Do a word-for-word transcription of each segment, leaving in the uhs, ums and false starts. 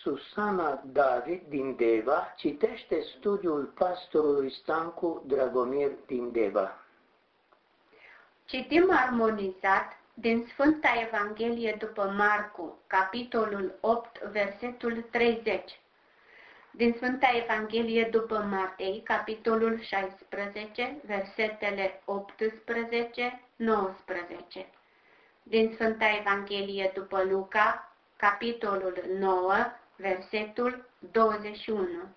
Susana David din Deva citește studiul pastorului Stancu Dragomir din Deva. Citim armonizat din Sfânta Evanghelie după Marcu, capitolul opt, versetul treizeci. Din Sfânta Evanghelie după Matei, capitolul șaisprezece, versetele optsprezece nouăsprezece. Din Sfânta Evanghelie după Luca, capitolul nouă, versetul douăzeci și unu.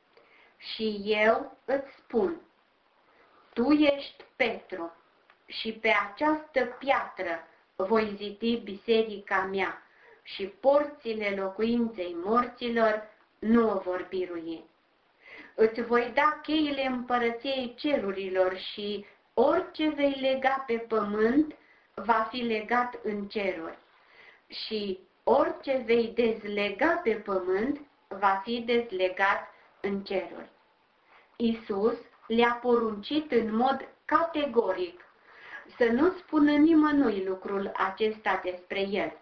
Și eu îți spun, tu ești Petru, și pe această piatră voi zidi biserica mea, și porțile locuinței morților nu o vor birui. Îți voi da cheile împărăției cerurilor și orice vei lega pe pământ va fi legat în ceruri și orice vei dezlega pe pământ va fi dezlegat în ceruri. Iisus le-a poruncit în mod categoric să nu spună nimănui lucrul acesta despre el.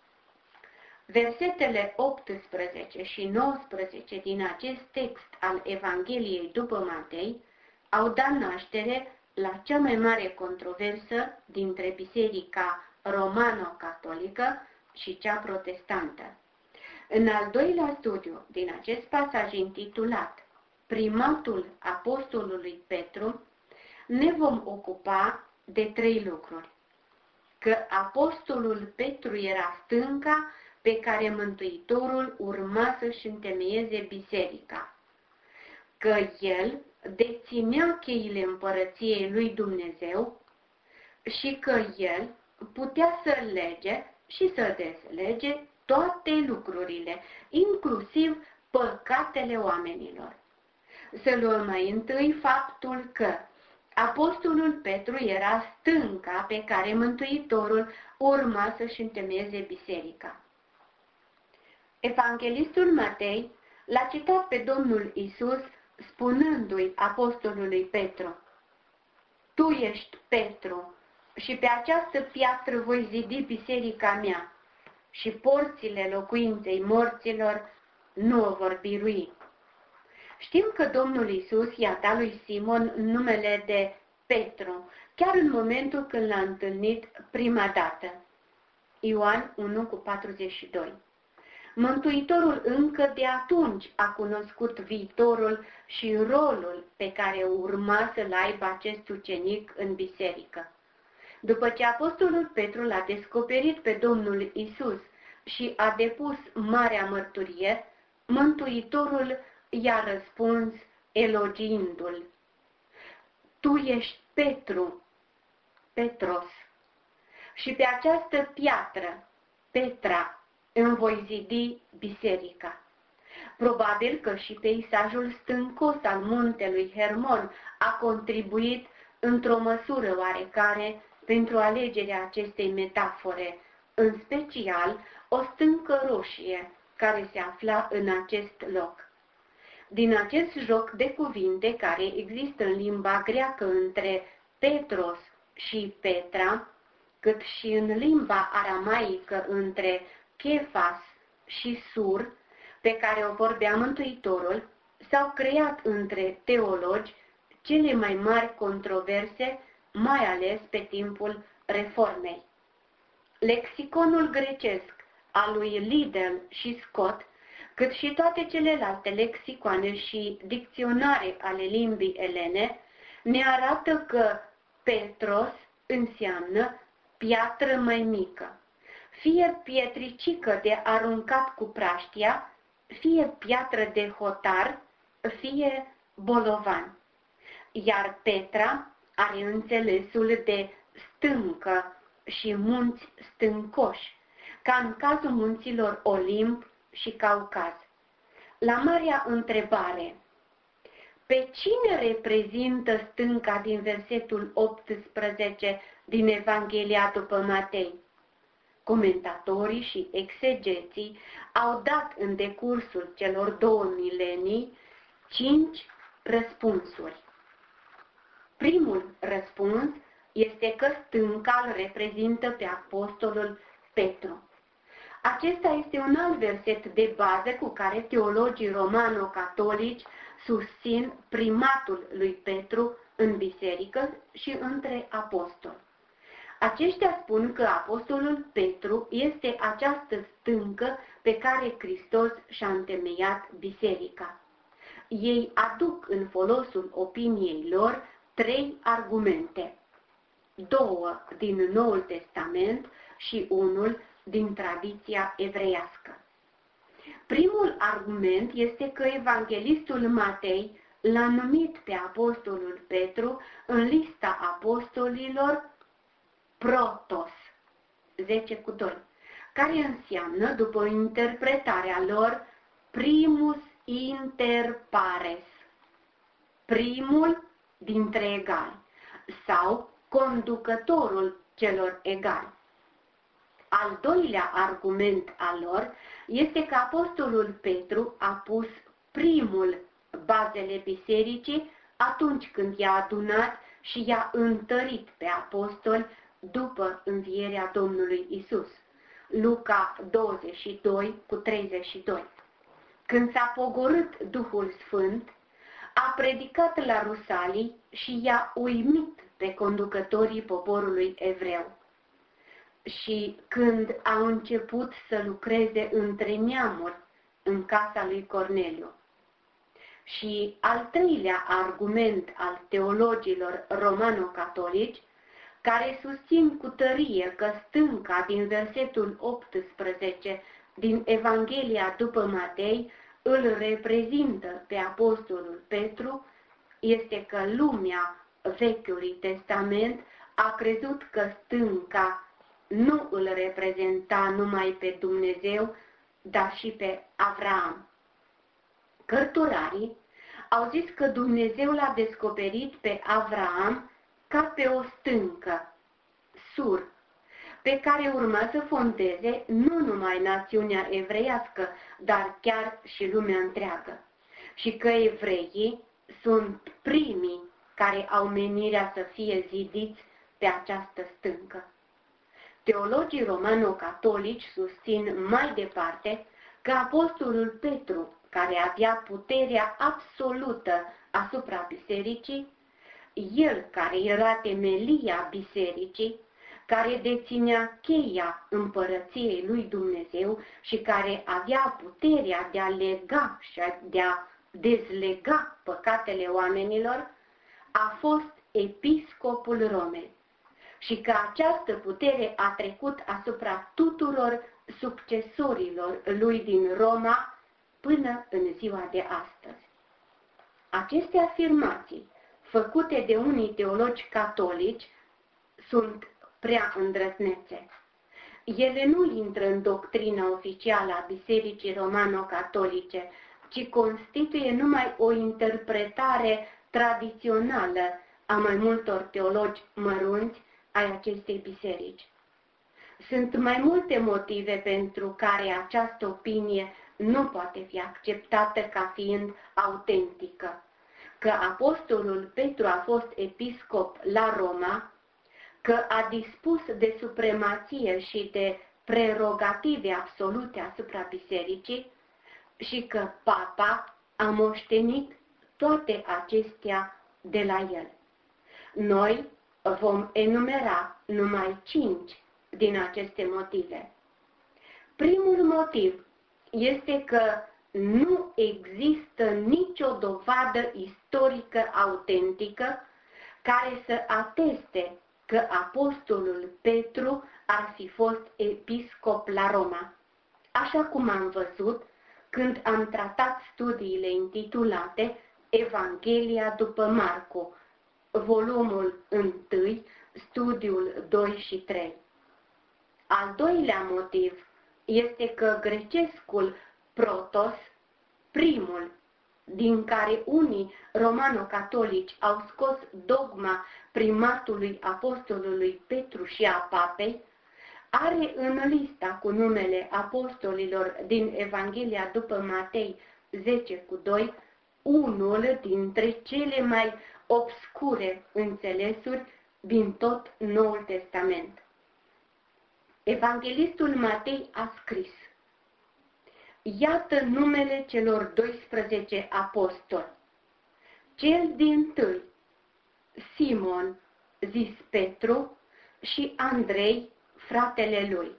Versetele optsprezece și nouăsprezece din acest text al Evangheliei după Matei au dat naștere la cea mai mare controversă dintre biserica romano-catolică și cea protestantă. În al doilea studiu din acest pasaj intitulat Primatul apostolului Petru, ne vom ocupa de trei lucruri. Că apostolul Petru era stânca pe care Mântuitorul urma să-și întemeieze biserica, că el deținea cheile împărăției lui Dumnezeu și că el putea să lege și să dezlege toate lucrurile, inclusiv păcatele oamenilor. Să luăm mai întâi faptul că apostolul Petru era stânca pe care Mântuitorul urma să-și întemeieze biserica. Evanghelistul Matei l-a citat pe Domnul Iisus spunându-i apostolului Petru, tu ești Petru și pe această piatră voi zidi biserica mea și porțile locuinței morților nu o vor birui. Știm că Domnul Iisus i-a dat lui Simon numele de Petru, chiar în momentul când l-a întâlnit prima dată. Ioan unu cu patruzeci și doi. Mântuitorul încă de atunci a cunoscut viitorul și rolul pe care urma să-l aibă acest ucenic în biserică. După ce apostolul Petru l-a descoperit pe Domnul Iisus și a depus marea mărturie, Mântuitorul i-a răspuns elogiindu-l. Tu ești Petru, Petros, și pe această piatră, Petra, îmi voi zidi biserica. Probabil că și peisajul stâncos al muntelui Hermon a contribuit într-o măsură oarecare pentru alegerea acestei metafore, în special o stâncă roșie care se afla în acest loc. Din acest joc de cuvinte care există în limba greacă între Petros și Petra, cât și în limba aramaică între Chefas și Sur, pe care o vorbea Mântuitorul, s-au creat între teologi cele mai mari controverse, mai ales pe timpul Reformei. Lexiconul grecesc al lui Liddell și Scott, cât și toate celelalte lexicoane și dicționare ale limbii elene, ne arată că Petros înseamnă piatră mai mică, fie pietricică de aruncat cu praștia, fie piatră de hotar, fie bolovan. Iar Petra are înțelesul de stâncă și munți stâncoși, ca în cazul munților Olimp și Caucaz. La marea întrebare, pe cine reprezintă stânca din versetul optsprezece din Evanghelia după Matei? Comentatorii și exegeții au dat în decursul celor două milenii cinci răspunsuri. Primul răspuns este că stânca îl reprezintă pe apostolul Petru. Acesta este un alt verset de bază cu care teologii romano-catolici susțin primatul lui Petru în biserică și între apostoli. Aceștia spun că apostolul Petru este această stâncă pe care Hristos și-a întemeiat biserica. Ei aduc în folosul opiniei lor trei argumente, două din Noul Testament și unul din tradiția evreiască. Primul argument este că evanghelistul Matei l-a numit pe apostolul Petru în lista apostolilor protos, zece cu doi, care înseamnă, după interpretarea lor, primus inter pares, primul dintre egali, sau conducătorul celor egali. Al doilea argument al lor este că apostolul Petru a pus primul bazele bisericii atunci când i-a adunat și i-a întărit pe apostoli după învierea Domnului Isus. Luca douăzeci și doi cu treizeci și doi. Când s-a pogorât Duhul Sfânt, a predicat la Rusalii și i-a uimit pe conducătorii poporului evreu. Și când a început să lucreze între neamuri în casa lui Corneliu. Și al treilea argument al teologilor romano-catolici, care susțin cu tărie că stânca din versetul optsprezece din Evanghelia după Matei îl reprezintă pe apostolul Petru, este că lumea Vechiului Testament a crezut că stânca nu îl reprezenta numai pe Dumnezeu, dar și pe Avraam. Cărturarii au zis că Dumnezeu l-a descoperit pe Avraam ca pe o stâncă, Sur, pe care urma să fondeze nu numai națiunea evreiască, dar chiar și lumea întreagă, și că evreii sunt primii care au menirea să fie zidiți pe această stâncă. Teologii romano-catolici susțin mai departe că apostolul Petru, care avea puterea absolută asupra bisericii, el care era temelia bisericii, care deținea cheia împărăției lui Dumnezeu și care avea puterea de a lega și de a dezlega păcatele oamenilor, a fost episcopul Romei și că această putere a trecut asupra tuturor succesorilor lui din Roma până în ziua de astăzi. Aceste afirmații, făcute de unii teologi catolici, sunt prea îndrăznețe. Ele nu intră în doctrina oficială a Bisericii Romano-Catolice, ci constituie numai o interpretare tradițională a mai multor teologi mărunți ai acestei biserici. Sunt mai multe motive pentru care această opinie nu poate fi acceptată ca fiind autentică. Că apostolul Petru a fost episcop la Roma, că a dispus de supremație și de prerogative absolute asupra bisericii și că papa a moștenit toate acestea de la el. Noi vom enumera numai cinci din aceste motive. Primul motiv este că nu există nicio dovadă istorică autentică care să ateste că apostolul Petru ar fi fost episcop la Roma, așa cum am văzut când am tratat studiile intitulate Evanghelia după Marcu, volumul unu, studiul doi și trei. Al doilea motiv este că grecescul protos, primul, din care unii romano-catolici au scos dogma primatului apostolului Petru și a papei, are în lista cu numele apostolilor din Evanghelia după Matei zece cu doi unul dintre cele mai obscure înțelesuri din tot Noul Testament. Evanghelistul Matei a scris: iată numele celor doisprezece apostoli. Cel dintâi, Simon, zis Petru, și Andrei, fratele lui.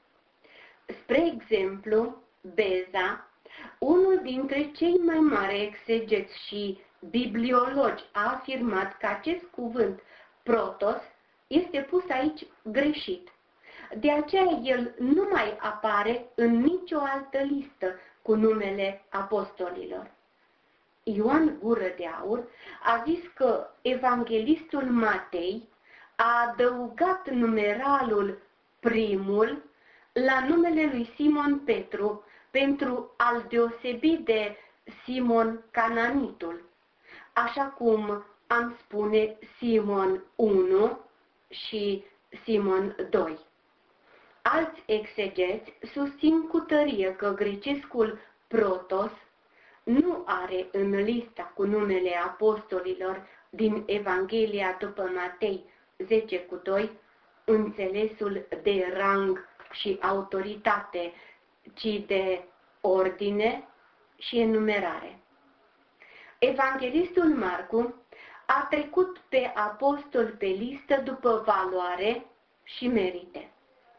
Spre exemplu, Beza, unul dintre cei mai mari exegeți și bibliologi, a afirmat că acest cuvânt protos este pus aici greșit. De aceea el nu mai apare în nicio altă listă cu numele apostolilor. Ioan Gură de Aur a zis că evanghelistul Matei a adăugat numeralul primul la numele lui Simon Petru pentru a-l deosebi de Simon Cananitul, așa cum am spune Simon unu și Simon doi. Alți exegeți susțin cu tărie că grecescul protos nu are în lista cu numele apostolilor din Evanghelia după Matei zece cu doi înțelesul de rang și autoritate, ci de ordine și enumerare. Evanghelistul Marcu a trecut pe apostol pe listă după valoare și merite.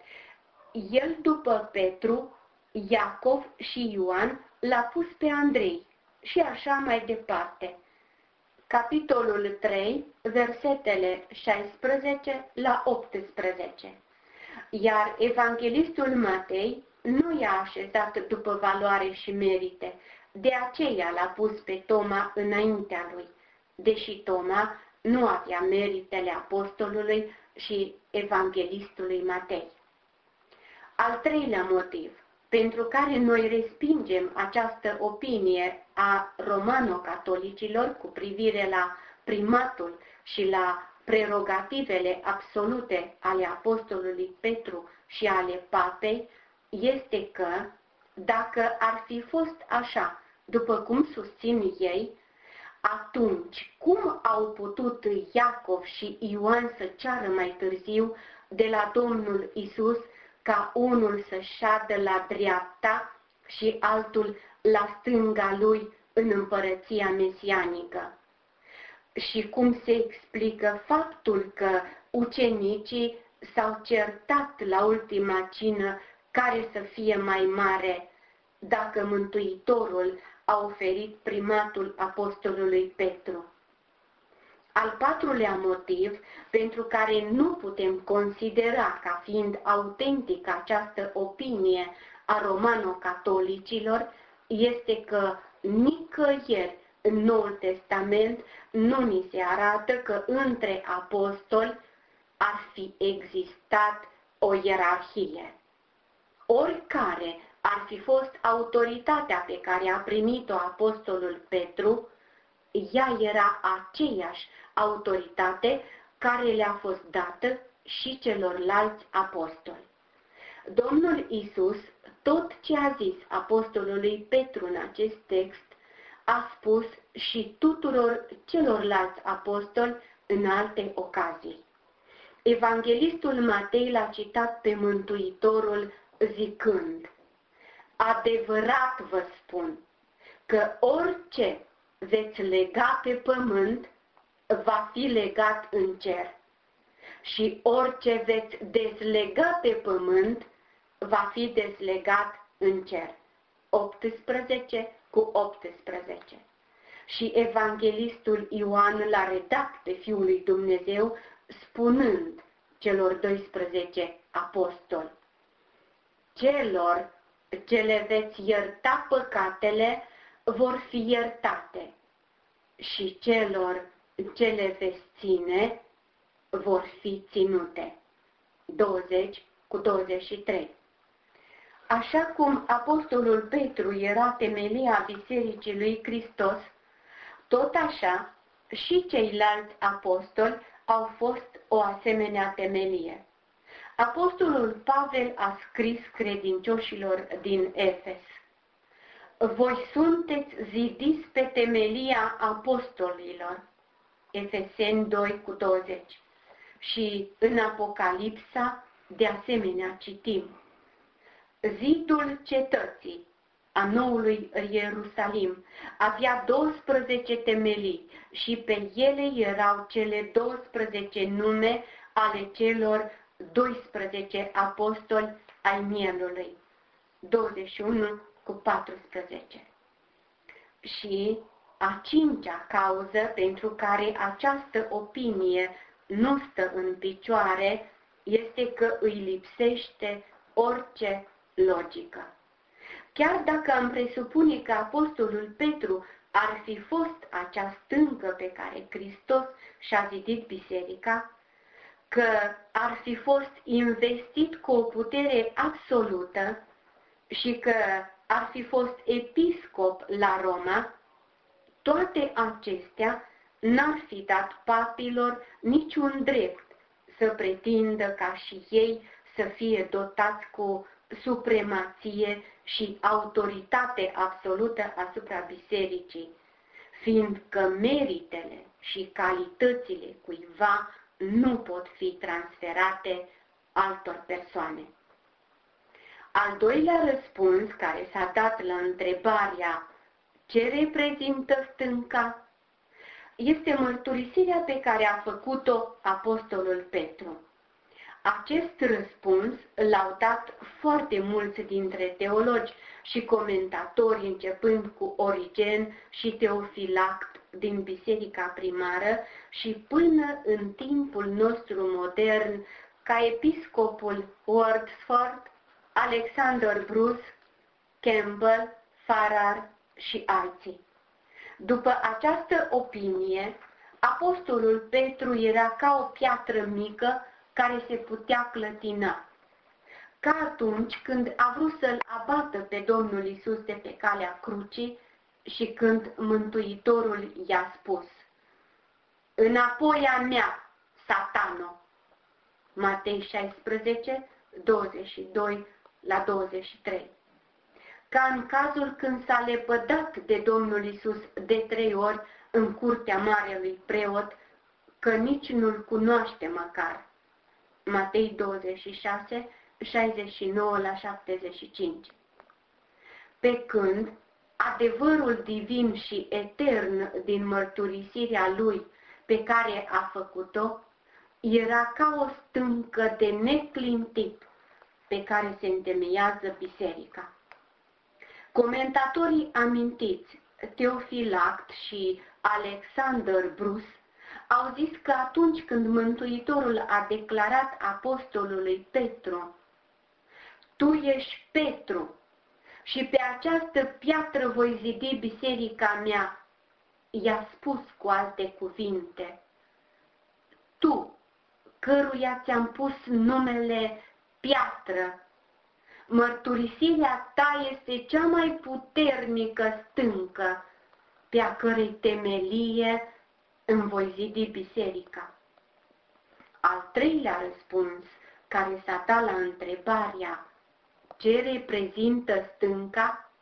El, după Petru, Iacov și Ioan, l-a pus pe Andrei și așa mai departe. Capitolul trei, versetele șaisprezece la optsprezece. Iar evanghelistul Matei nu i-a așezat după valoare și merite, de aceea l-a pus pe Toma înaintea lui, deși Toma nu avea meritele apostolului și evanghelistului Matei. Al treilea motiv pentru care noi respingem această opinie a romano-catolicilor cu privire la primatul și la prerogativele absolute ale apostolului Petru și ale papei este că, dacă ar fi fost așa, după cum susțin ei, atunci cum au putut Iacov și Ioan să ceară mai târziu de la Domnul Isus ca unul să șadă la dreapta și altul la stânga lui în împărăția mesianică? Și cum se explică faptul că ucenicii s-au certat la ultima cină care să fie mai mare, dacă Mântuitorul a oferit primatul apostolului Petru? Al patrulea motiv pentru care nu putem considera ca fiind autentică această opinie a romano-catolicilor este că nicăieri în Noul Testament nu ni se arată că între apostoli ar fi existat o ierarhie. Oricare ar fi fost autoritatea pe care a primit-o apostolul Petru, ea era aceeași autoritate care le-a fost dată și celorlalți apostoli. Domnul Isus, tot ce a zis apostolului Petru în acest text, a spus și tuturor celorlalți apostoli în alte ocazii. Evanghelistul Matei l-a citat pe Mântuitorul zicând: adevărat vă spun că orice veți lega pe pământ va fi legat în cer și orice veți dezlega pe pământ va fi dezlegat în cer. optsprezece cu optsprezece. Și evanghelistul Ioan l-a redat pe Fiul lui Dumnezeu spunând celor doisprezece apostoli: celor ce le veți ierta păcatele vor fi iertate și celor ce le veți ține vor fi ținute. douăzeci cu douăzeci și trei. Așa cum apostolul Petru era temelia Bisericii lui Hristos, tot așa și ceilalți apostoli au fost o asemenea temelie. Apostolul Pavel a scris credincioșilor din Efes: voi sunteți zidiți pe temelia apostolilor. Efeseni doi cu douăzeci. Și în Apocalipsa de asemenea citim: zidul cetății a noului Ierusalim avea douăsprezece temelii și pe ele erau cele douăsprezece nume ale celor doisprezece apostoli ai mielului. douăzeci și unu cu paisprezece. Și a cincea cauză pentru care această opinie nu stă în picioare este că îi lipsește orice logică. Chiar dacă am presupune că apostolul Petru ar fi fost acea stâncă pe care Hristos și-a zidit biserica, că ar fi fost investit cu o putere absolută și că ar fi fost episcop la Roma, toate acestea n-ar fi dat papilor niciun drept să pretindă ca și ei să fie dotați cu supremație și autoritate absolută asupra bisericii, fiindcă meritele și calitățile cuiva nu pot fi transferate altor persoane. Al doilea răspuns care s-a dat la întrebarea ce reprezintă stânca este mărturisirea pe care a făcut-o apostolul Petru. Acest răspuns l-au dat foarte mulți dintre teologi și comentatori, începând cu Origen și Teofilact din biserica primară și până în timpul nostru modern, ca episcopul Wordsworth, Alexander Bruce, Campbell, Farrar și alții. După această opinie, apostolul Petru era ca o piatră mică care se putea clătina, ca atunci când a vrut să-l abată pe Domnul Iisus de pe calea crucii și când Mântuitorul i-a spus: înapoi a mea, Satano. Matei șaisprezece, douăzeci și doi la douăzeci și trei. Ca în cazul când s-a lepădat de Domnul Iisus de trei ori în curtea marelui preot, că nici nu-l cunoaște măcar. Matei douăzeci și șase, șaizeci și nouă la șaptezeci și cinci. Pe când adevărul divin și etern din mărturisirea lui pe care a făcut-o era ca o stâncă de neclintit pe care se întemeiază biserica. Comentatorii amintiți, Teofilact și Alexander Bruce, au zis că atunci când Mântuitorul a declarat apostolului Petru: tu ești Petru și pe această piatră voi zidi biserica mea, i-a spus cu alte cuvinte: tu, căruia ți-am pus numele piatră, mărturisirea ta este cea mai puternică stâncă pe a cărei temelie îmi voi zidi biserica. Al treilea răspuns care s-a dat la întrebarea ce reprezintă stânca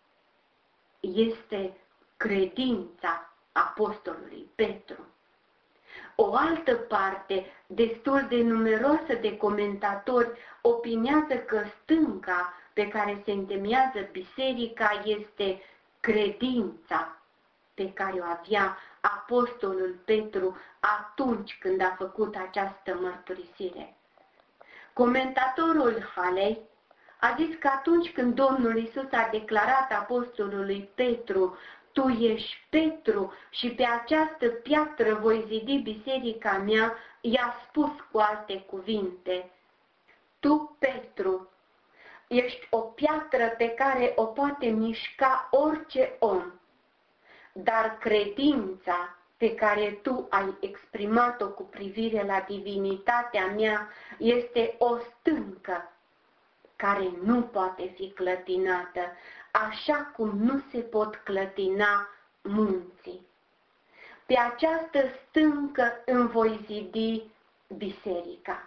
este credința apostolului Petru. O altă parte, destul de numeroasă de comentatori, opinează că stânca pe care se întemeiază biserica este credința pe care o avea apostolul Petru atunci când a făcut această mărturisire. Comentatorul Haley a zis că atunci când Domnul Iisus a declarat apostolului Petru: tu ești Petru și pe această piatră voi zidi biserica mea, i-a spus cu alte cuvinte: tu, Petru, ești o piatră pe care o poate mișca orice om, dar credința pe care tu ai exprimat-o cu privire la divinitatea mea este o stâncă care nu poate fi clătinată, așa cum nu se pot clătina munții. Pe această stâncă îmi voi zidi biserica.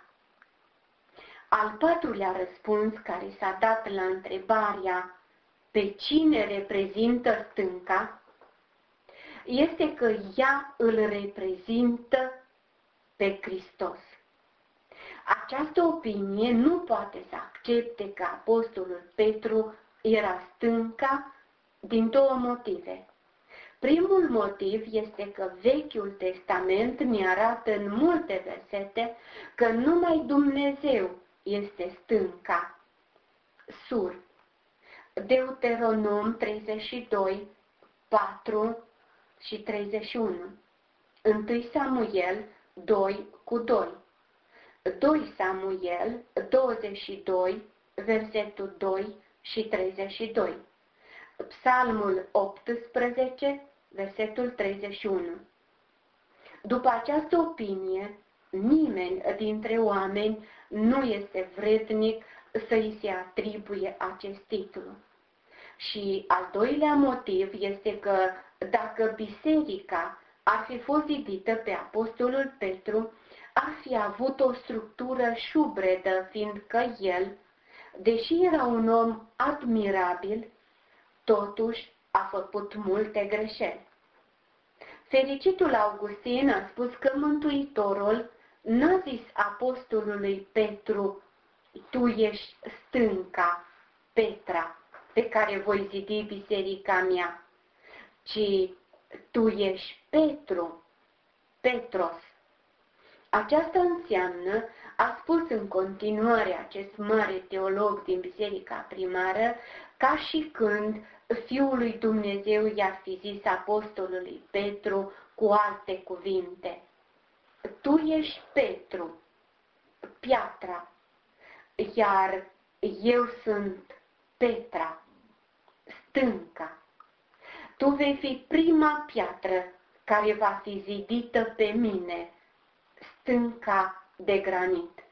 Al patrulea răspuns care s-a dat la întrebarea pe cine reprezintă stânca este că ea îl reprezintă pe Hristos. Această opinie nu poate să accepte că apostolul Petru era stânca din două motive. Primul motiv este că Vechiul Testament ne arată în multe versete că numai Dumnezeu este stânca, sur. Deuteronom treizeci și doi, patru și treizeci și unu. întâi Samuel doi cu doi. doi Samuel douăzeci și doi, versetul doi și treizeci și doi. Psalmul optsprezece, versetul treizeci și unu. După această opinie, nimeni dintre oameni nu este vrednic să îi se atribuie acest titlu. Și al doilea motiv este că dacă biserica ar fi fost zidită pe apostolul Petru, ar fi avut o structură șubredă, fiindcă el, deși era un om admirabil, totuși a făcut multe greșeli. Fericitul Augustin a spus că Mântuitorul n-a zis apostolului Petru: tu ești stânca, Petra, pe care voi zidi biserica mea, ci tu ești Petru, Petros. Aceasta înseamnă, a spus în continuare acest mare teolog din biserica primară, ca și când Fiul lui Dumnezeu i-ar fi zis apostolului Petru cu alte cuvinte: tu ești Petru, piatra, iar eu sunt Petra, stânca. Tu vei fi prima piatră care va fi zidită pe mine, stânca de granit.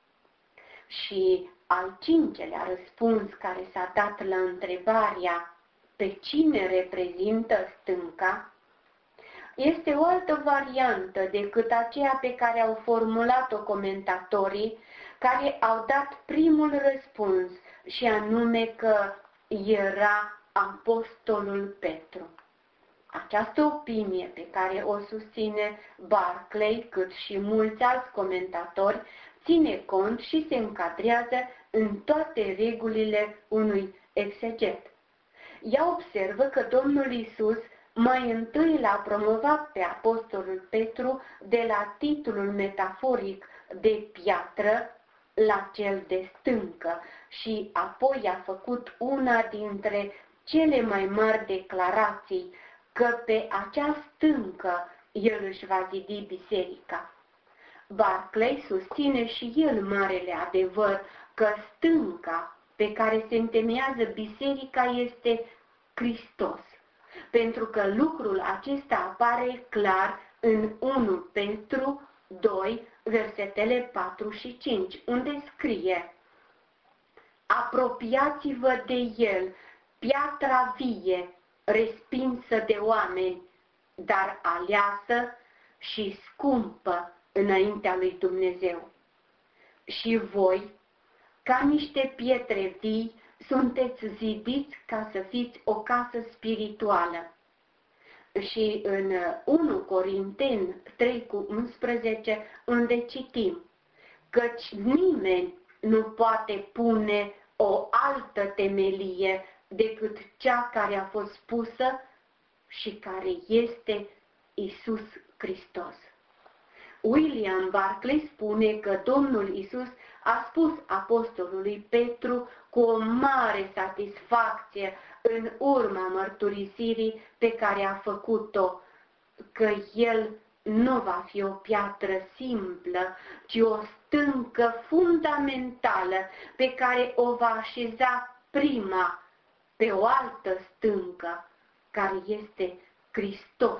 Și al cincelea răspuns care s-a dat la întrebarea pe cine reprezintă stânca este o altă variantă decât aceea pe care au formulat-o comentatorii care au dat primul răspuns, și anume că era apostolul Petru. Această opinie pe care o susține Barclay, cât și mulți alți comentatori, ține cont și se încadrează în toate regulile unui exeget. Ea observă că Domnul Iisus mai întâi l-a promovat pe apostolul Petru de la titlul metaforic de piatră la cel de stâncă și apoi a făcut una dintre cele mai mari declarații, că pe acea stâncă el își va zidi biserica. Barclay susține și el marele adevăr că stânca pe care se întemeiază biserica este Hristos, pentru că lucrul acesta apare clar în unu Petru doi, versetele patru și cinci, unde scrie: apropiați-vă de el, piatra vie, respinsă de oameni, dar aleasă și scumpă înaintea lui Dumnezeu. Și voi, ca niște pietre vii, sunteți zidiți ca să fiți o casă spirituală. Și în unu Corinteni trei cu unsprezece, unde citim: căci nimeni nu poate pune o altă temelie decât cea care a fost pusă și care este Iisus Hristos. William Barclay spune că Domnul Iisus a spus apostolului Petru cu o mare satisfacție în urma mărturisirii pe care a făcut-o, că el nu va fi o piatră simplă, ci o stâncă fundamentală pe care o va așeza prima pe o altă stâncă, care este Hristos,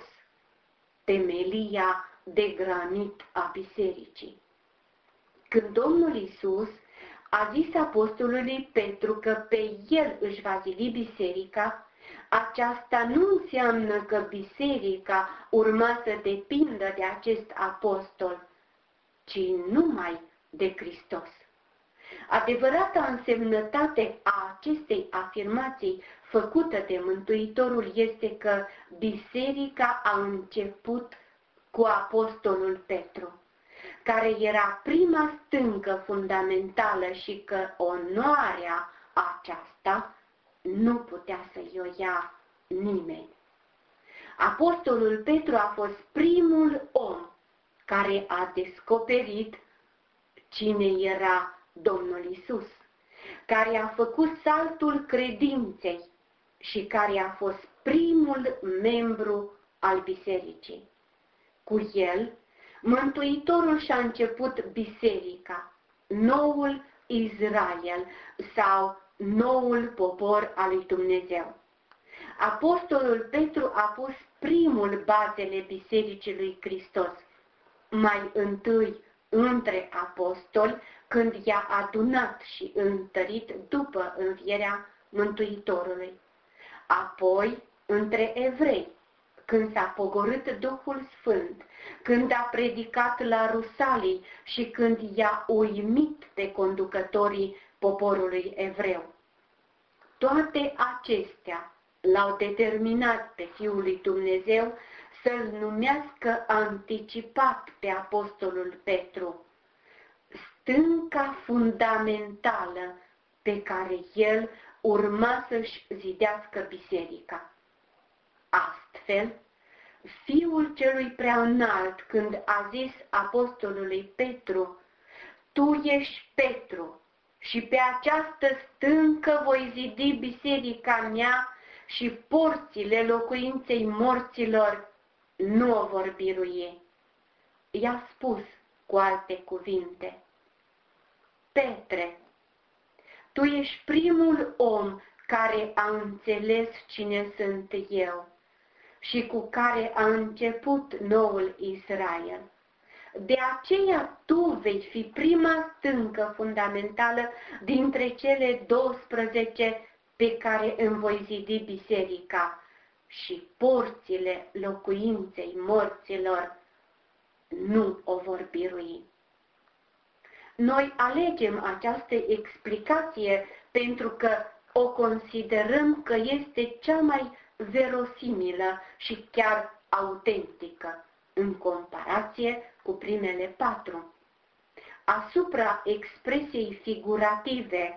temelia de granit a bisericii. Când Domnul Iisus a zis apostolului Petru că pe el își va zidi biserica, aceasta nu înseamnă că biserica urma să depindă de acest apostol, ci numai de Hristos. Adevărata însemnătate a acestei afirmații făcută de Mântuitorul este că biserica a început cu apostolul Petru. care era prima stâncă fundamentală și că onoarea aceasta nu putea să-i o ia nimeni. Apostolul Petru a fost primul om care a descoperit cine era Domnul Isus, care a făcut saltul credinței și care a fost primul membru al bisericii. Cu el, Mântuitorul și-a început biserica, noul Israel sau noul popor al lui Dumnezeu. Apostolul Petru a pus primul bazele bisericii lui Hristos, mai întâi între apostoli, când i-a adunat și întărit după învierea Mântuitorului. Apoi între evrei, când s-a pogorât Duhul Sfânt, când a predicat la Rusalii și când i-a uimit pe conducătorii poporului evreu. Toate acestea l-au determinat pe Fiul lui Dumnezeu să-l numească anticipat pe apostolul Petru, stânca fundamentală pe care el urma să-și zidească biserica. Astfel, Fiul celui preaînalt, când a zis apostolului Petru, tu ești Petru și pe această stâncă voi zidi biserica mea și porțile locuinței morților nu o vor birui. I-a spus cu alte cuvinte, Petre, tu ești primul om care a înțeles cine sunt eu și cu care a început noul Israel. De aceea tu vei fi prima stâncă fundamentală dintre cele douăsprezece pe care îmi voi zidi biserica și porțile locuinței morților nu o vor birui. Noi alegem această explicație pentru că o considerăm că este cea mai verosimilă și chiar autentică, în comparație cu primele patru. Asupra expresiei figurative,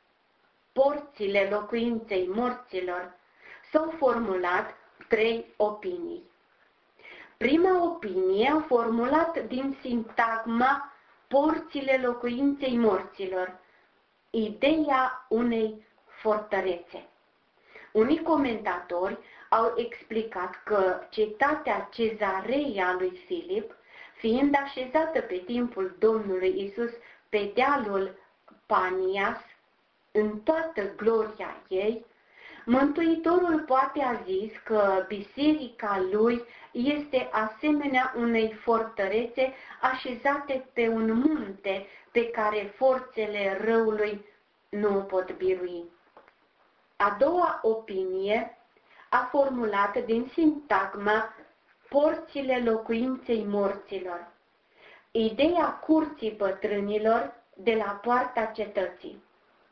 porțile locuinței morților, s-au formulat trei opinii. Prima opinie a formulat din sintagma porțile locuinței morților, ideea unei fortărețe. Unii comentatori au explicat că cetatea Cezareia lui Filip, fiind așezată pe timpul Domnului Isus pe dealul Panias, în toată gloria ei, Mântuitorul poate a zis că biserica lui este asemenea unei fortărețe așezate pe un munte pe care forțele răului nu o pot birui. A doua opinie a formulat din sintagma porțile locuinței morților, ideea curții bătrânilor de la poarta cetății.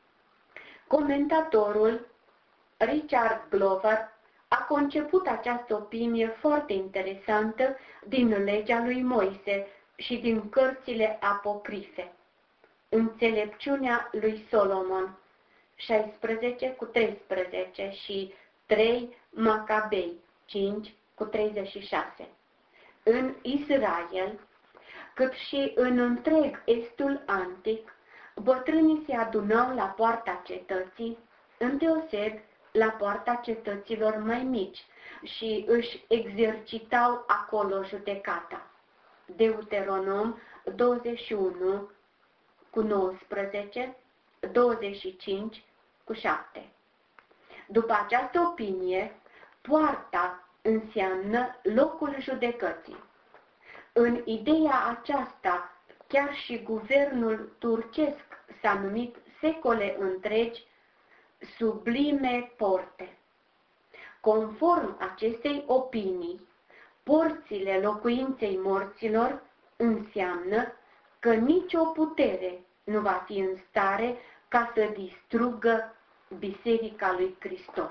Comentatorul Richard Glover a conceput această opinie foarte interesantă din legea lui Moise și din cărțile apocrife. Înțelepciunea lui Solomon, șaisprezece cu treisprezece și trei Macabei, cinci cu treizeci și șase. În Israel, cât și în întreg estul antic, bătrânii se adunau la poarta cetății, îndeoseb la poarta cetăților mai mici, și își exercitau acolo judecata. Deuteronom douăzeci și unu cu nouăsprezece, douăzeci și cinci cu șapte. După această opinie, poarta înseamnă locul judecății. În ideea aceasta, chiar și guvernul turcesc s-a numit secole întregi sublime porte. Conform acestei opinii, porțile locuinței morților înseamnă că nicio putere nu va fi în stare ca să distrugă Biserica lui Hristos.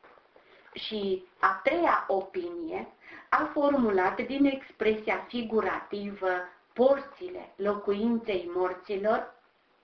Și a treia opinie a formulat din expresia figurativă porțile locuinței morților,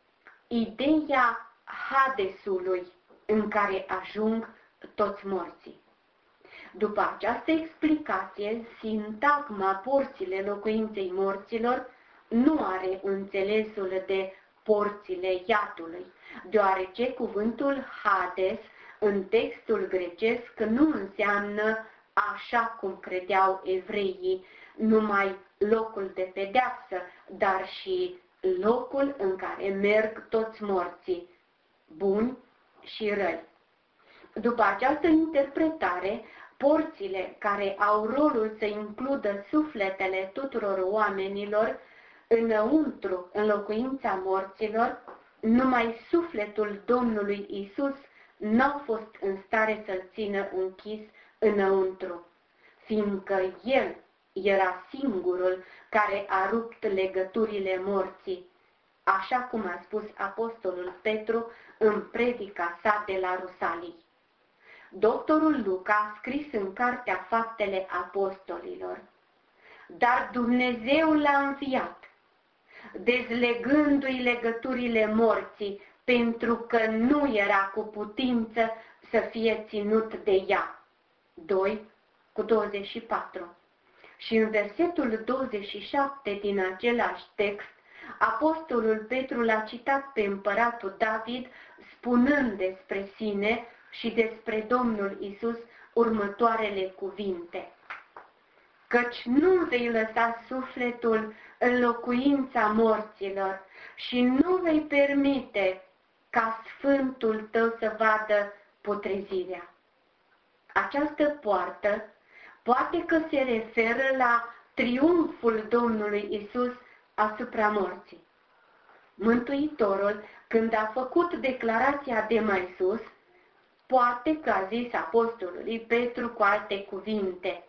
ideea Hadesului în care ajung toți morții. După această explicație, sintagma porțile locuinței morților nu are înțelesul de porțile iadului, deoarece cuvântul Hades în textul grecesc nu înseamnă, așa cum credeau evreii, numai locul de pedeapsă, dar și locul în care merg toți morții, buni și răi. După această interpretare, porțile care au rolul să includă sufletele tuturor oamenilor înăuntru, în locuința morților, numai sufletul Domnului Isus n-au fost în stare să-l țină închis înăuntru, fiindcă El era singurul care a rupt legăturile morții, așa cum a spus apostolul Petru în predica sa de la Rusalii. Doctorul Luca a scris în cartea Faptele Apostolilor: dar Dumnezeu l-a înviat, dezlegându-i legăturile morții, pentru că nu era cu putință să fie ținut de ea. doi cu douăzeci și patru. Și în versetul douăzeci și șapte din același text, apostolul Petru l-a citat pe împăratul David, spunând despre sine și despre Domnul Isus următoarele cuvinte: căci nu vei lăsa sufletul în locuința morților și nu vei permite ca Sfântul tău să vadă putrezirea. Această poartă poate că se referă la triumful Domnului Isus asupra morții. Mântuitorul, când a făcut declarația de mai sus, poate că a zis apostolului Petru cu alte cuvinte: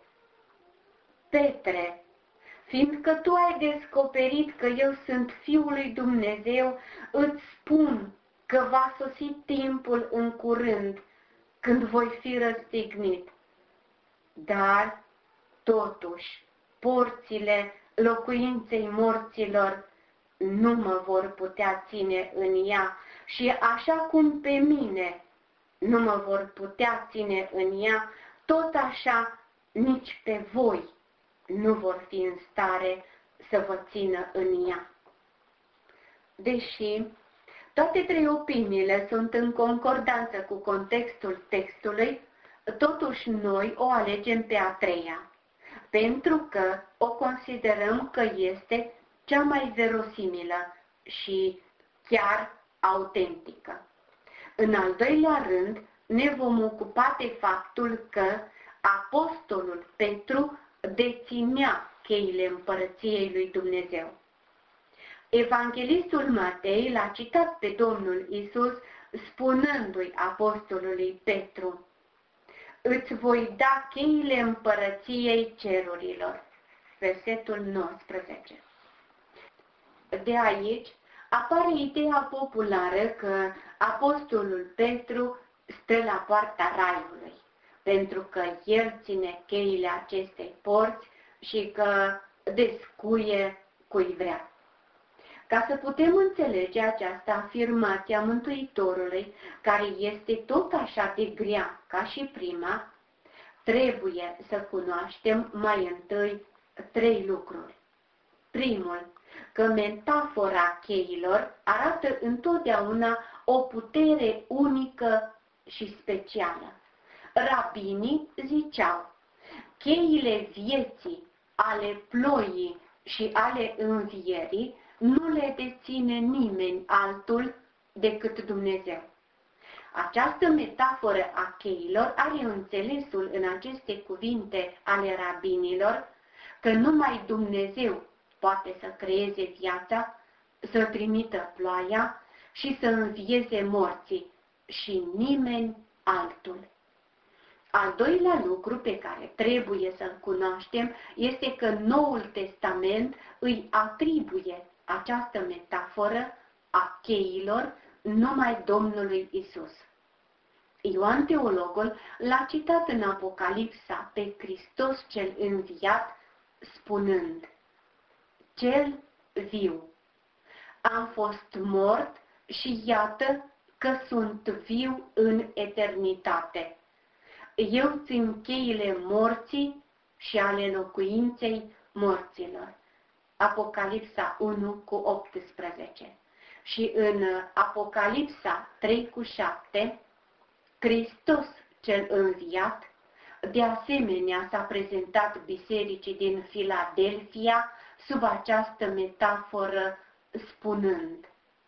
Petre, fiindcă tu ai descoperit că eu sunt Fiul lui Dumnezeu, îți spun că va sosi timpul în curând, când voi fi răstignit. Dar, totuși, porțile locuinței morților nu mă vor putea ține în ea și așa cum pe mine nu mă vor putea ține în ea, tot așa nici pe voi nu vor fi în stare să vă țină în ea. Deși toate trei opiniile sunt în concordanță cu contextul textului, totuși noi o alegem pe a treia, pentru că o considerăm că este cea mai verosimilă și chiar autentică. În al doilea rând, ne vom ocupa de faptul că apostolul Petru deținea cheile împărăției lui Dumnezeu. Evanghelistul Matei l-a citat pe Domnul Isus spunându-i apostolului Petru: îți voi da cheile împărăției cerurilor. Versetul nouăsprezece. De aici apare ideea populară că apostolul Petru stă la poarta raiului, pentru că el ține cheile acestei porți și că descuie cui vrea. Ca să putem înțelege această afirmație a Mântuitorului, care este tot așa de grea ca și prima, trebuie să cunoaștem mai întâi trei lucruri. Primul, că metafora cheilor arată întotdeauna o putere unică și specială. Rabinii ziceau: cheile vieții, ale ploii și ale învierii nu le deține nimeni altul decât Dumnezeu. Această metaforă a cheilor are înțelesul în aceste cuvinte ale rabinilor că numai Dumnezeu poate să creeze viața, să trimită ploaia și să învieze morții și nimeni altul. Al doilea lucru pe care trebuie să-l cunoaștem este că Noul Testament îi atribuie această metaforă a cheilor numai Domnului Isus. Ioan Teologul l-a citat în Apocalipsa pe Hristos cel înviat, spunând: Cel viu. Am fost mort și iată că sunt viu în eternitate. Eu țin cheile morții și ale locuinței morților. Apocalipsa unu cu optsprezece. Și în Apocalipsa trei cu șapte, Hristos cel înviat, de asemenea s-a prezentat bisericii din Filadelfia sub această metaforă spunând: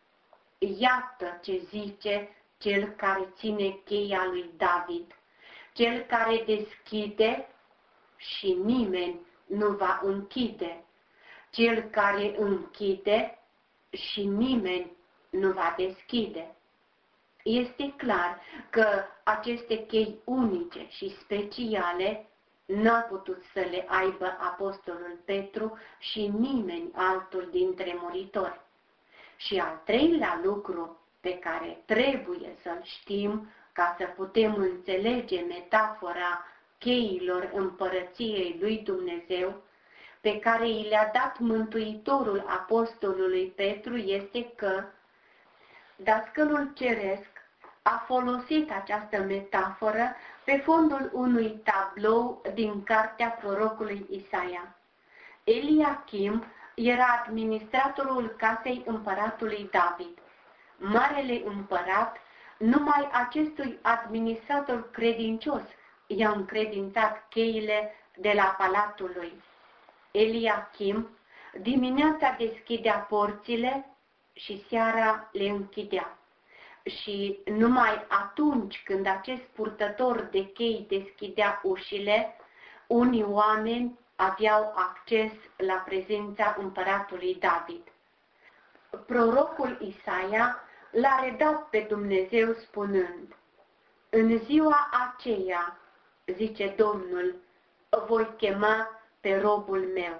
iată ce zice cel care ține cheia lui David, cel care deschide și nimeni nu va închide, cel care închide și nimeni nu va deschide. Este clar că aceste chei unice și speciale n-a putut să le aibă apostolul Petru și nimeni altul dintre muritori. Și al treilea lucru pe care trebuie să-l știm ca să putem înțelege metafora cheilor împărăției lui Dumnezeu, pe care i le-a dat Mântuitorul apostolului Petru, este că Dascălul Ceresc a folosit această metaforă pe fondul unui tablou din cartea prorocului Isaia. Eliachim era administratorul casei împăratului David. Marele împărat, numai acestui administrator credincios i-a încredințat cheile de la palatul lui. Eliachim dimineața deschidea porțile și seara le închidea. Și numai atunci când acest purtător de chei deschidea ușile, unii oameni aveau acces la prezența împăratului David. Prorocul Isaia l-a redat pe Dumnezeu spunând: în ziua aceea, zice Domnul, voi chema pe robul meu,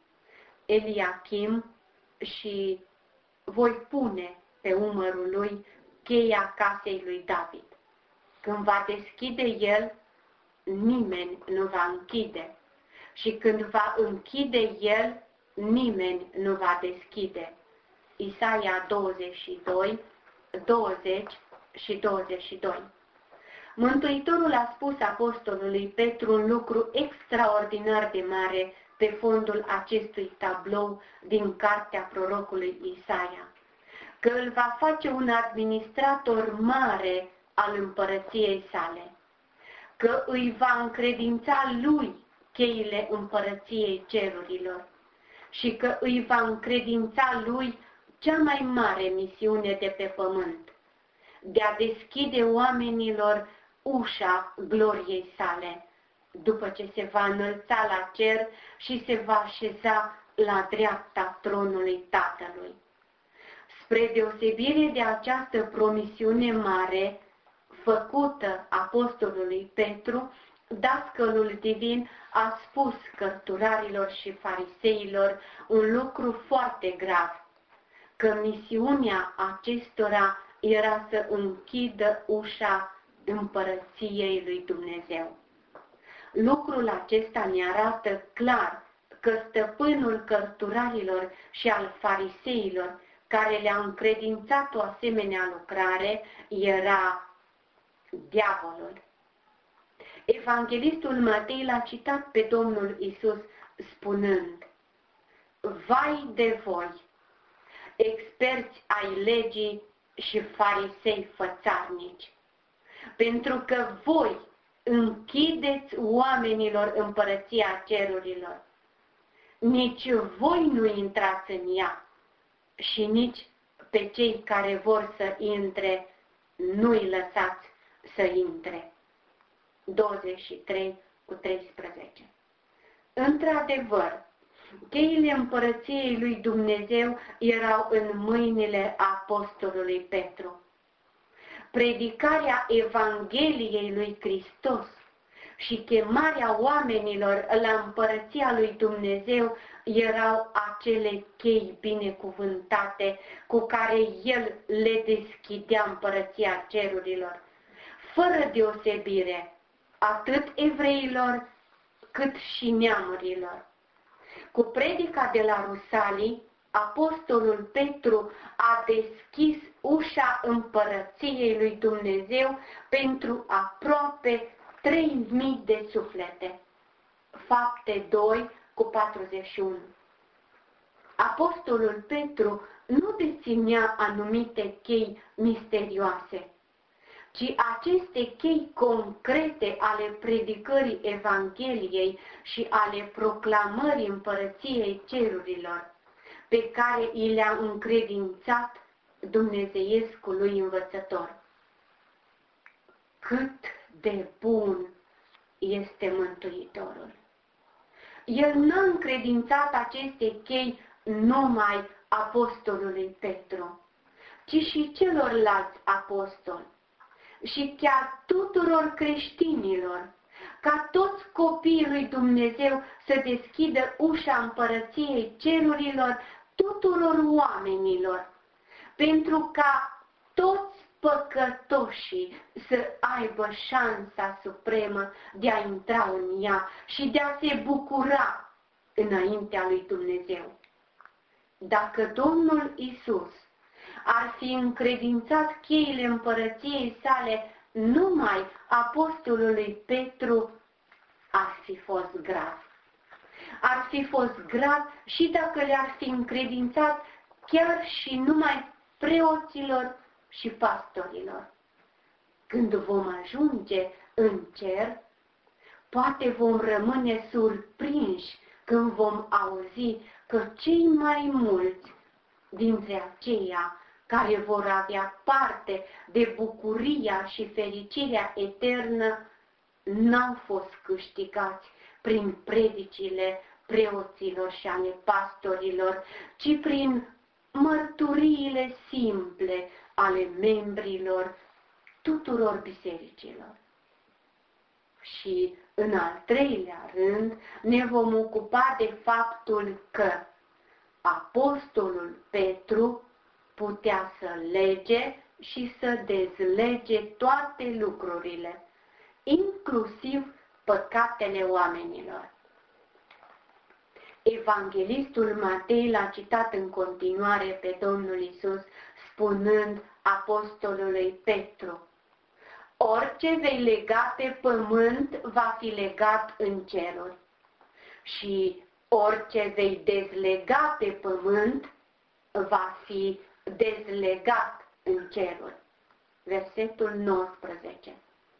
Eliachim, și voi pune pe umărul lui cheia casei lui David. Când va deschide el, nimeni nu va închide. Și când va închide el, nimeni nu va deschide. Isaia douăzeci și doi, douăzeci și douăzeci și doi. Mântuitorul a spus apostolului Petru un lucru extraordinar de mare pe fondul acestui tablou din cartea prorocului Isaia, că îl va face un administrator mare al împărăției sale, că îi va încredința lui cheile împărăției cerurilor și că îi va încredința lui cea mai mare misiune de pe pământ, de a deschide oamenilor ușa gloriei sale, după ce se va înălța la cer și se va așeza la dreapta tronului Tatălui. Spre deosebire de această promisiune mare făcută apostolului Petru, Dascălul divin a spus cărturarilor și fariseilor un lucru foarte grav, că misiunea acestora era să închidă ușa împărăției lui Dumnezeu. Lucrul acesta ne arată clar că stăpânul cărturarilor și al fariseilor, care le-a încredințat o asemenea lucrare, era diavolul. Evanghelistul Matei l-a citat pe Domnul Isus spunând: vai de voi, experți ai legii și farisei fățarnici, pentru că voi închideți oamenilor împărăția cerurilor. Nici voi nu intrați în ea și nici pe cei care vor să intre nu-i lăsați să intre. douăzeci și trei cu treisprezece. Într-adevăr, cheile împărăției lui Dumnezeu erau în mâinile apostolului Petru. Predicarea Evangheliei lui Hristos și chemarea oamenilor la împărăția lui Dumnezeu erau acele chei binecuvântate cu care El le deschidea împărăția cerurilor, fără deosebire, atât evreilor cât și neamurilor. Cu predica de la Rusalii, apostolul Petru a deschis ușa împărăției lui Dumnezeu pentru aproape trei mii de suflete. Fapte doi cu patruzeci și unu. Apostolul Petru nu deținea anumite chei misterioase, ci aceste chei concrete ale predicării Evangheliei și ale proclamării împărăției cerurilor, pe care i le-a încredințat dumnezeiescului învățător. Cât de bun este Mântuitorul! El n-a încredințat aceste chei numai apostolului Petru, ci și celorlalți apostoli și chiar tuturor creștinilor, ca toți copiii lui Dumnezeu să deschidă ușa împărăției cerurilor tuturor oamenilor, pentru ca toți păcătoșii să aibă șansa supremă de a intra în ea și de a se bucura înaintea lui Dumnezeu. Dacă Domnul Isus ar fi încredințat cheile împărăției sale numai apostolului Petru, ar fi fost grav. Ar fi fost grav și dacă le-ar fi încredințat chiar și numai preoților și pastorilor. Când vom ajunge în cer, poate vom rămâne surprinși când vom auzi că cei mai mulți dintre aceia care vor avea parte de bucuria și fericirea eternă n-au fost câștigați prin predicile preoților și ale pastorilor, ci prin mărturiile simple ale membrilor tuturor bisericilor. Și, în al treilea rând, ne vom ocupa de faptul că apostolul Petru putea să lege și să dezlege toate lucrurile, inclusiv păcatele oamenilor. Evanghelistul Matei l-a citat în continuare pe Domnul Isus, spunând apostolului Petru: orice vei lega pe pământ va fi legat în ceruri și orice vei dezlega pe pământ va fi dezlegat în ceruri. Versetul nouăsprezece.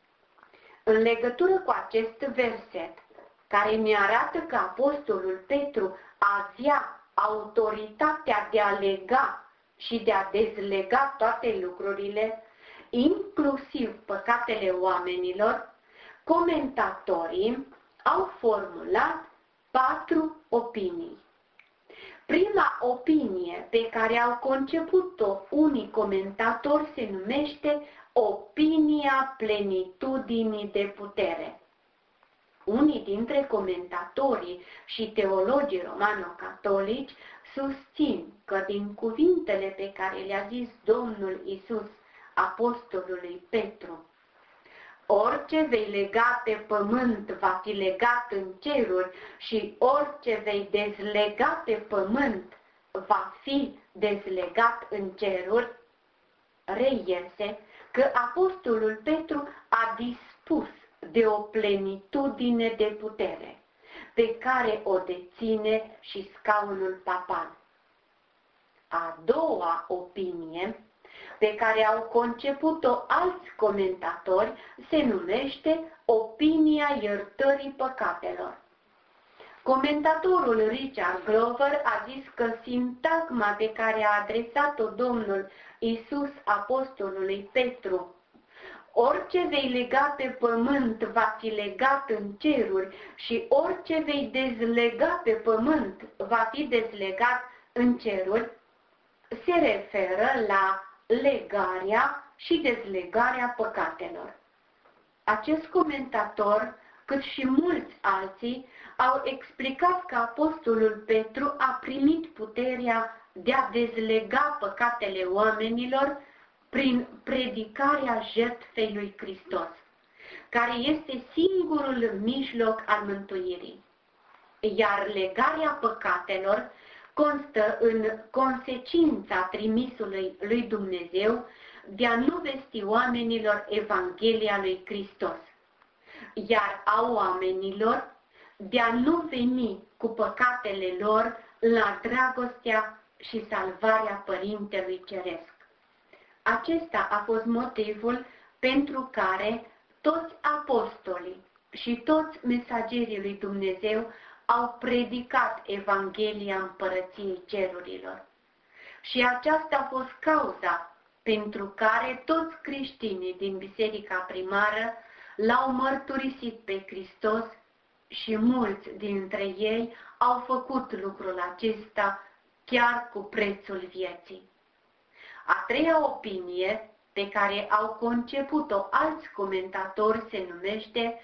În legătură cu acest verset, care ne arată că apostolul Petru avea autoritatea de a lega și de a dezlega toate lucrurile, inclusiv păcatele oamenilor, comentatorii au formulat patru opinii. Prima opinie pe care au conceput-o unii comentatori se numește opinia plenitudinii de putere. Unii dintre comentatorii și teologii romano-catolici susțin că din cuvintele pe care le-a zis Domnul Isus apostolului Petru: orice vei lega pe pământ va fi legat în ceruri și orice vei dezlega pe pământ va fi dezlegat în ceruri, reiese că apostolul Petru a dispus de o plenitudine de putere pe care o deține și scaunul papal. A doua opinie, pe care au conceput-o alți comentatori, se numește opinia iertării păcatelor. Comentatorul Richard Glover a zis că sintagma pe care a adresat-o Domnul Isus apostolului Petru: orice vei lega pe pământ va fi legat în ceruri și orice vei dezlega pe pământ va fi dezlegat în ceruri, se referă la legarea și dezlegarea păcatelor. Acest comentator, cât și mulți alții, au explicat că apostolul Petru a primit puterea de a dezlega păcatele oamenilor prin predicarea jertfei lui Hristos, care este singurul mijloc al mântuirii. Iar legarea păcatelor constă în consecința trimisului lui Dumnezeu de a nu vesti oamenilor Evanghelia lui Hristos, iar a oamenilor de a nu veni cu păcatele lor la dragostea și salvarea Părintelui Ceresc. Acesta a fost motivul pentru care toți apostolii și toți mesagerii lui Dumnezeu au predicat Evanghelia Împărăției Cerurilor. Și aceasta a fost cauza pentru care toți creștinii din biserica primară l-au mărturisit pe Hristos și mulți dintre ei au făcut lucrul acesta chiar cu prețul vieții. A treia opinie pe care au conceput-o alți comentatori se numește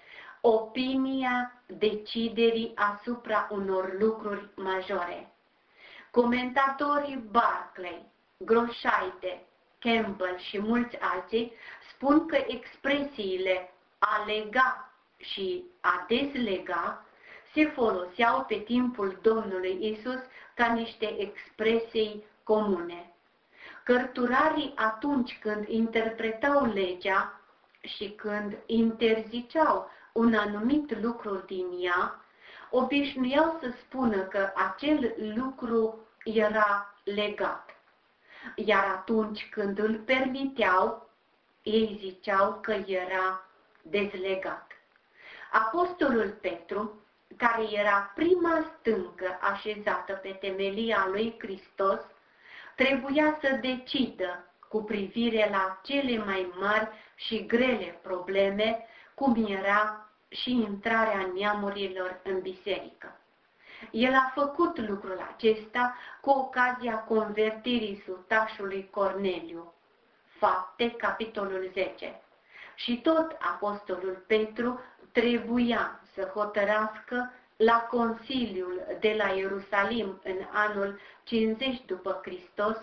opinia deciderii asupra unor lucruri majore. Comentatorii Barclay, Groșaide, Campbell și mulți alții spun că expresiile a lega și a dezlega se foloseau pe timpul Domnului Isus ca niște expresii comune. Cărturarii atunci când interpretau legea și când interziceau un anumit lucru din ea, obișnuiau să spună că acel lucru era legat. Iar atunci când îl permiteau, ei ziceau că era dezlegat. Apostolul Petru, care era prima stâncă așezată pe temelia lui Hristos, trebuia să decidă cu privire la cele mai mari și grele probleme, cum era și intrarea neamurilor în biserică. El a făcut lucrul acesta cu ocazia convertirii sutașului Corneliu. Fapte, capitolul zece. Și tot apostolul Petru trebuia să hotărască la Consiliul de la Ierusalim în anul cincizeci după Hristos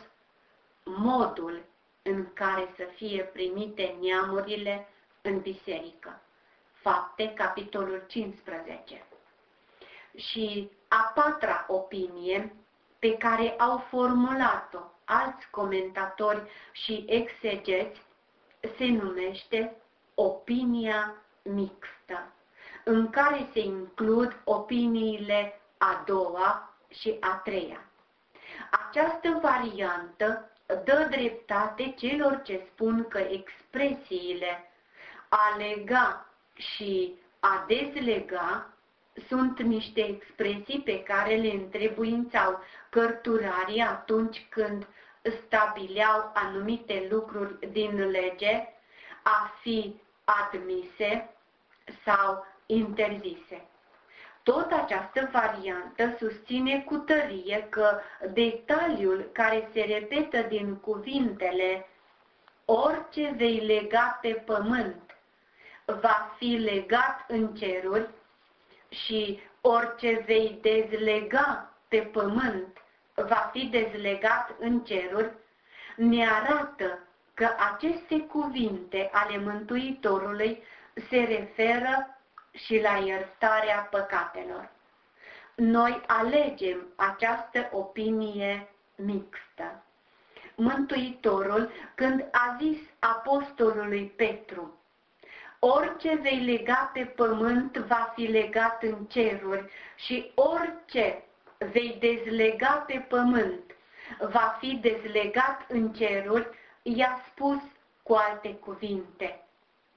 modul în care să fie primite neamurile în biserică. Fapte, capitolul cincisprezece. Și a patra opinie pe care au formulat-o alți comentatori și exegeți se numește opinia mixtă, în care se includ opiniile a doua și a treia. Această variantă dă dreptate celor ce spun că expresiile a lega și a dezlega sunt niște expresii pe care le întrebuințau cărturarii atunci când stabileau anumite lucruri din lege a fi admise sau interzise. Tot această variantă susține cu tărie că detaliul care se repetă din cuvintele orice vei lega pe pământ va fi legat în ceruri și orice vei dezlega pe pământ va fi dezlegat în ceruri, ne arată că aceste cuvinte ale Mântuitorului se referă și la iertarea păcatelor. Noi alegem această opinie mixtă. Mântuitorul, când a zis apostolului Petru, orice vei lega pe pământ va fi legat în ceruri și orice vei dezlega pe pământ va fi dezlegat în ceruri, i-a spus cu alte cuvinte: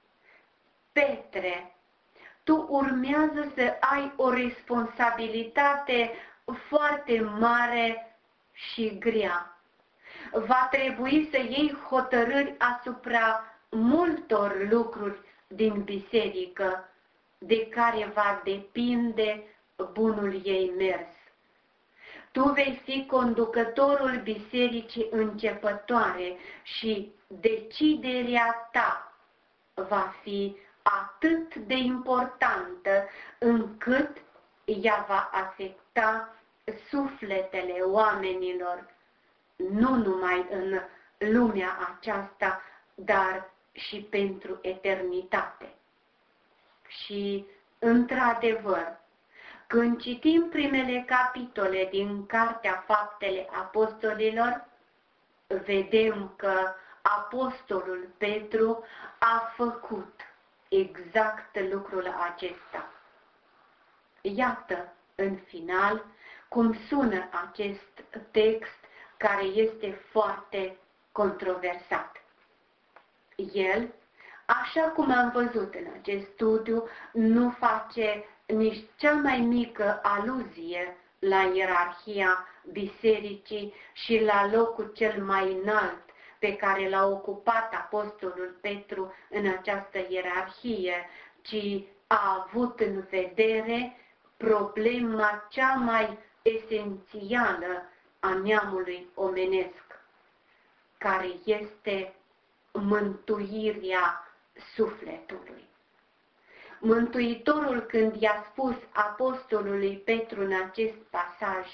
Petre, tu urmează să ai o responsabilitate foarte mare și grea. Va trebui să iei hotărâri asupra multor lucruri din biserică, de care va depinde bunul ei mers. Tu vei fi conducătorul bisericii începătoare și deciderea ta va fi atât de importantă încât ea va afecta sufletele oamenilor, nu numai în lumea aceasta, dar și pentru eternitate. Și, într-adevăr, Când citim primele capitole din Cartea Faptele Apostolilor, vedem că apostolul Petru a făcut exact lucrul acesta. Iată, în final, cum sună acest text care este foarte controversat. El, așa cum am văzut în acest studiu, nu face nici cea mai mică aluzie la ierarhia bisericii și la locul cel mai înalt pe care l-a ocupat apostolul Petru în această ierarhie, ci a avut în vedere problema cea mai esențială a neamului omenesc, care este mântuirea sufletului. Mântuitorul, când i-a spus apostolului Petru în acest pasaj,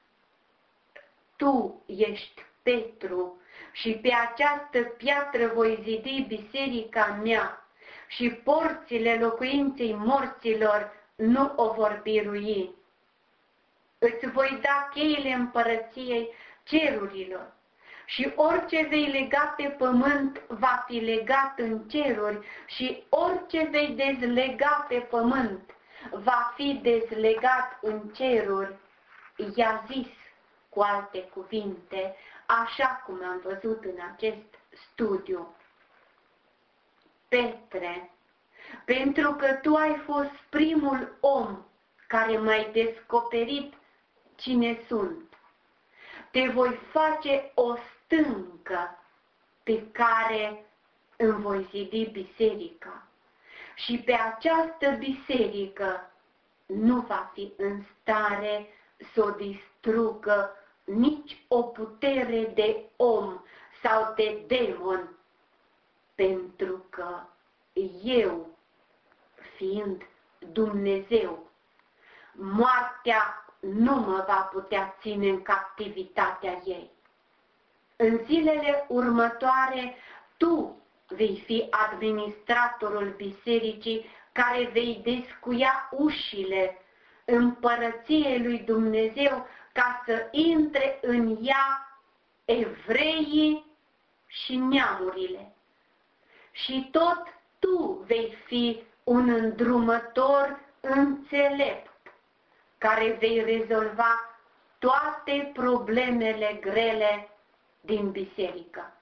tu ești Petru și pe această piatră voi zidi biserica mea și porțile locuinței morților nu o vor birui. Îți voi da cheile împărăției cerurilor și orice vei lega pe pământ va fi legat în ceruri și orice vei dezlega pe pământ va fi dezlegat în ceruri. I-a zis, cu alte cuvinte, așa cum am văzut în acest studiu: Petre, pentru că tu ai fost primul om care m-ai descoperit cine sunt, te voi face o stâncă pe care îmi voi zidi biserica și pe această biserică nu va fi în stare să o distrugă nici o putere de om sau de demon, pentru că eu, fiind Dumnezeu, moartea nu mă va putea ține în captivitatea ei. În zilele următoare, tu vei fi administratorul bisericii care vei descuia ușile împărăției lui Dumnezeu ca să intre în ea evreii și neamurile. Și tot tu vei fi un îndrumător înțelept care vei rezolva toate problemele grele din biserică.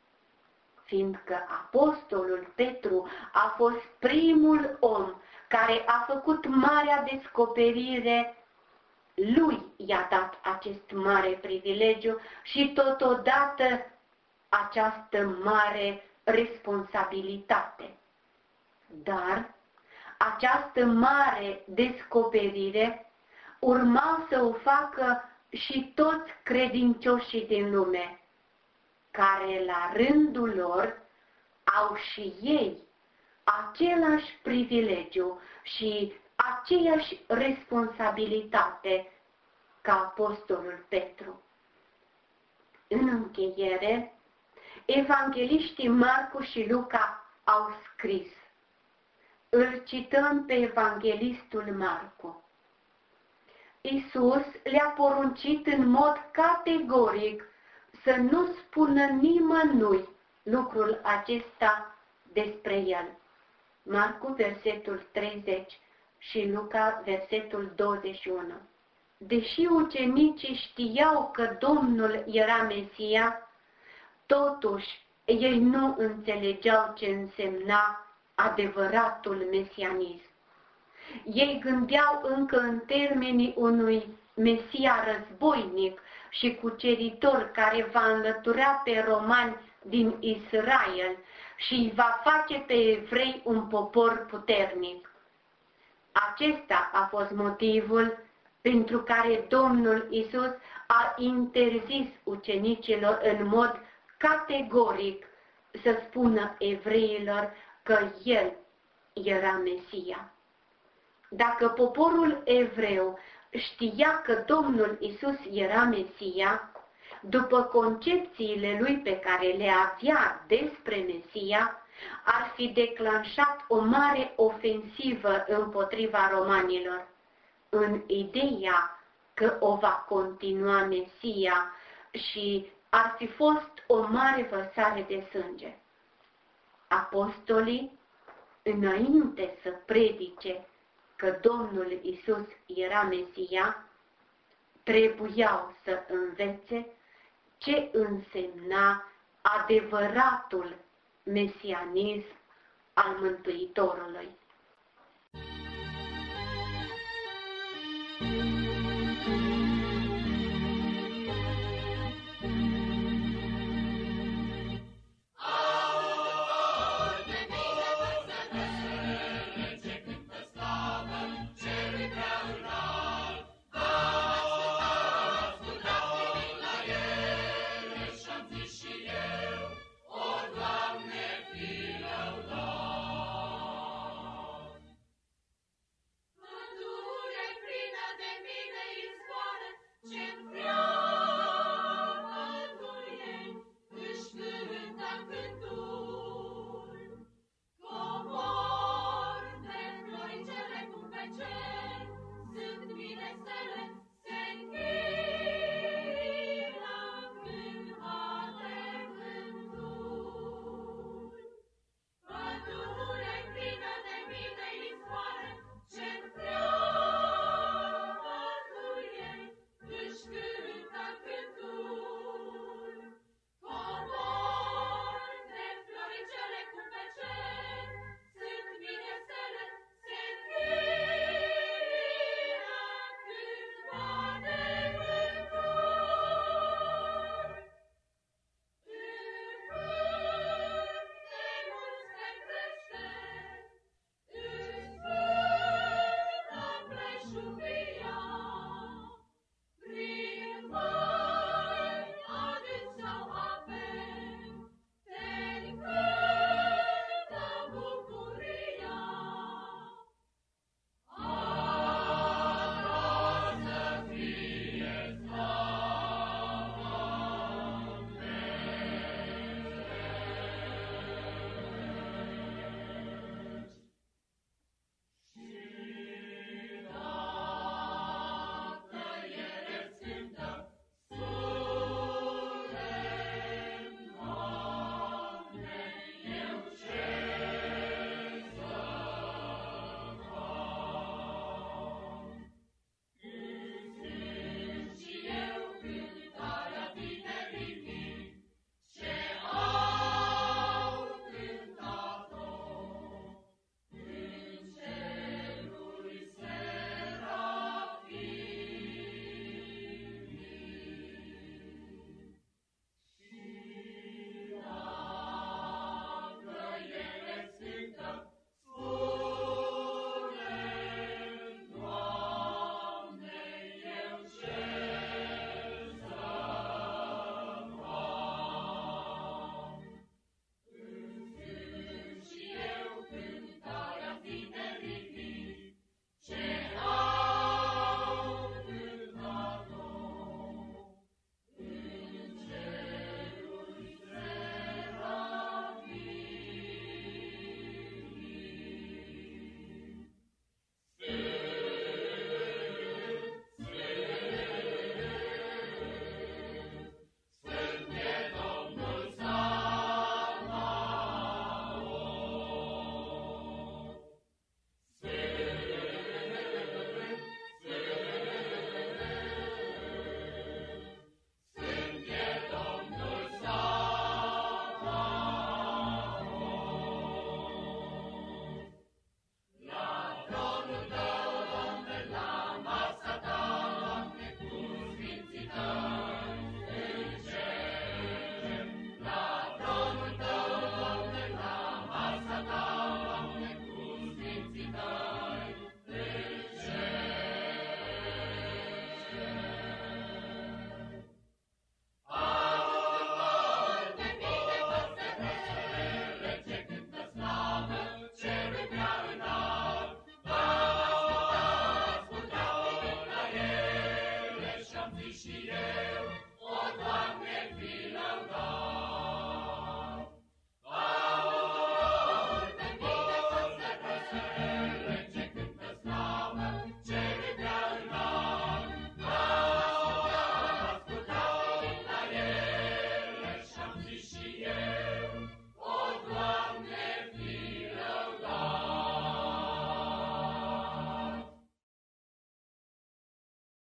Fiindcă apostolul Petru a fost primul om care a făcut marea descoperire, lui i-a dat acest mare privilegiu și totodată această mare responsabilitate. Dar această mare descoperire urma să o facă și toți credincioșii din lume, care la rândul lor au și ei același privilegiu și aceeași responsabilitate ca apostolul Petru. În încheiere, evangheliștii Marcu și Luca au scris. Îl cităm pe evanghelistul Marcu. Iisus le-a poruncit în mod categoric să nu spună nimănui lucrul acesta despre el. Marcu, versetul treizeci și Luca, versetul douăzeci și unu. Deși ucenicii știau că Domnul era Mesia, totuși ei nu înțelegeau ce însemna adevăratul mesianism. Ei gândeau încă în termenii unui Mesia războinic și cuceritor care va înlătura pe romani din Israel și îi va face pe evrei un popor puternic. Acesta a fost motivul pentru care Domnul Iisus a interzis ucenicilor în mod categoric să spună evreilor că El era Mesia. Dacă poporul evreu știa că Domnul Iisus era Mesia, după concepțiile lui pe care le avea despre Mesia, ar fi declanșat o mare ofensivă împotriva romanilor. în ideea că o va continua Mesia și ar fi fost o mare vărsare de sânge. Apostolii, înainte să predice că Domnul Isus era Mesia, trebuiau să învețe ce însemna adevăratul mesianism al Mântuitorului. Should be